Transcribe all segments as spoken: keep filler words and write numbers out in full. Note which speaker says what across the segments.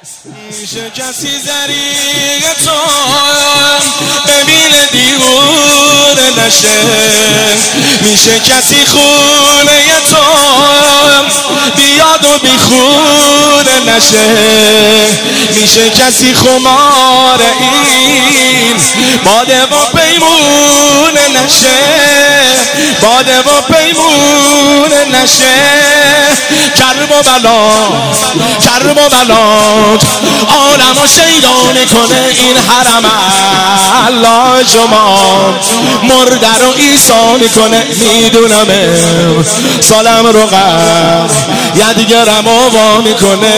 Speaker 1: میشه کسی ذریع تو ببینه دیوونه نشه، میشه کسی خونه تو بیاد و بیخونه نشه، میشه کسی خمار این باده و پیمونه نشه، باده و پیمونه نشه. کرب و بلا کرب و بلا عالم و شیدا میکنه این حرم الله شما مرده رو عیسی میکنه. میدونمه سالم رو قرد یدگرم و وا میکنه.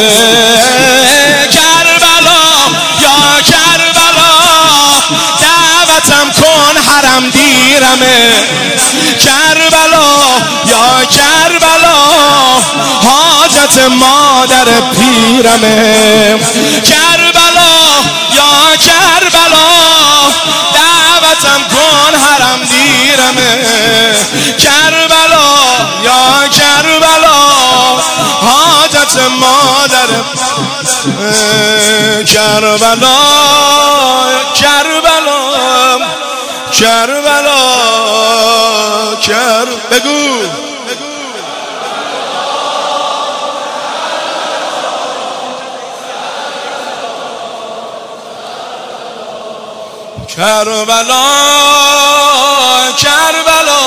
Speaker 1: کربلا یا کربلا دعوتم کن حرم دیرمه. کربلا یا کربلا حاجت مادر پیرمه. کربلا یا کربلا دعوتم کن حرم دیرمه. کربلا یا کربلا حاجت مادر کربلا کربلا کربلا کر بگو کربلا کربلا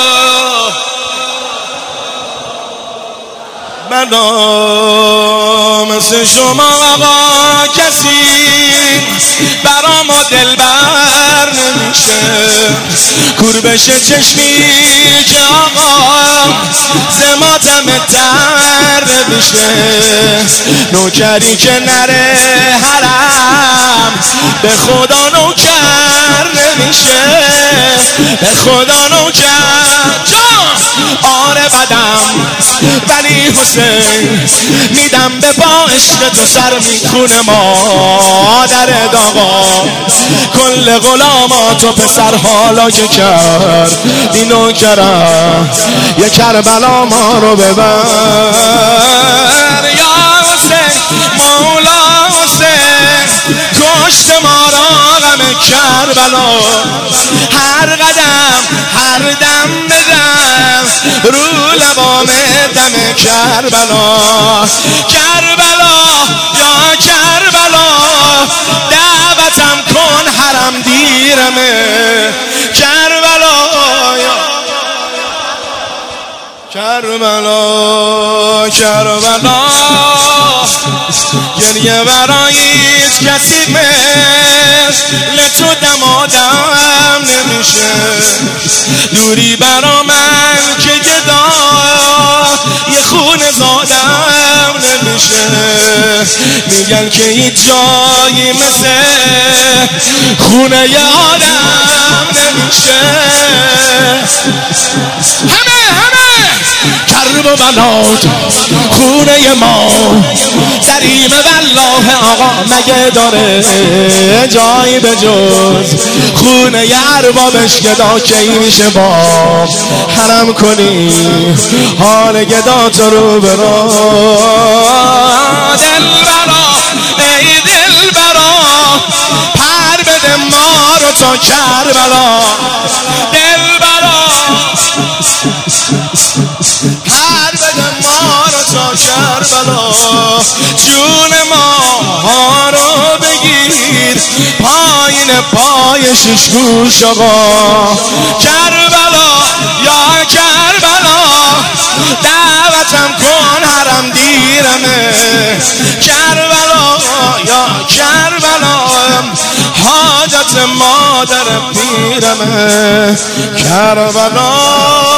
Speaker 1: بلا مثل شما آقا کسی برام و دلبر نمیشه. کور بشه چشمی که آقا زماتم تر نمیشه. نوکری که نره حرم به خدا نوکر نمیشه. به خدا نوکر جان آره بدم ولی حسین میدم به با عشق تو سر میخونه مادر داغا. کل غلامات و پسر حالا که کرد اینو کرم یه کربلا ما رو ببر. یا حسین مولا حسین کشت ما را غم کربلا. هر قدم هر دم بدم رو لبام دم کربلا. کربلا یا کربلا دعوتم کن حرم دیرمه. کربلا یا کربلا کربلا گریه برای کسی مثل تو دمادم نمیشه. دوری برا من که گدا یه خونه زادم نمیشه. میگن که هیچ جایی مثل خونه ی آدم نمیشه. همه همه کرب و بلاد خونه ما زریم والله آقا مگه داره جایی به جز خونه ی اربابش. گدا کی میشه با حرم کنی حال گدا تو رو برا. دل برا ای دل برا پر بده ما رو تا کربلا. دل برا پر بده ما رو تا کربلا. جون ما ها رو بگیر پایین پای شش گوش آقا. کربلا یا کربلا دعوتم کن حرم دیرمه. کربلا یا کربلا حاجت مادر پیرمه. کربلا